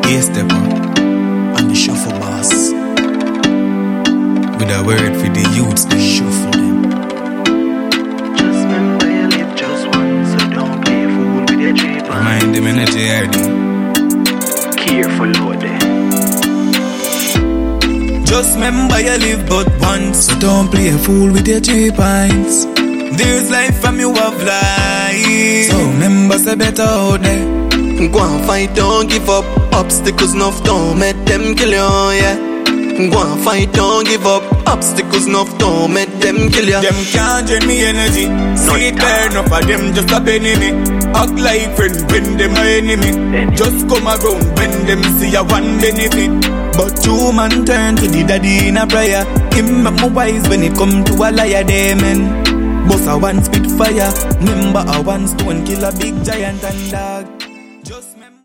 A-Stepper and the Shuffle Boss. With a word for the youths, the shuffle them. Just remember you live just once, so don't play a fool with your cheap eyes. Remind them in a JRD. Careful out there. Just remember you live but once, so don't play a fool with your cheap pints. There's life from you have life, so remember say better out there. Go and fight, don't give up. Obstacles enough, don't make them kill you, yeah. Go and fight, don't give up. Obstacles enough, don't make them kill you. Them can't drain me energy. See it there, enough of them just a enemy. Act like friend when them a enemy. Just come around when them see a one benefit. But two man turn to the daddy in a prayer. Him make me wise when it come to a liar, they men. Boss a one spit fire. Remember a one stone kill a big giant and dog.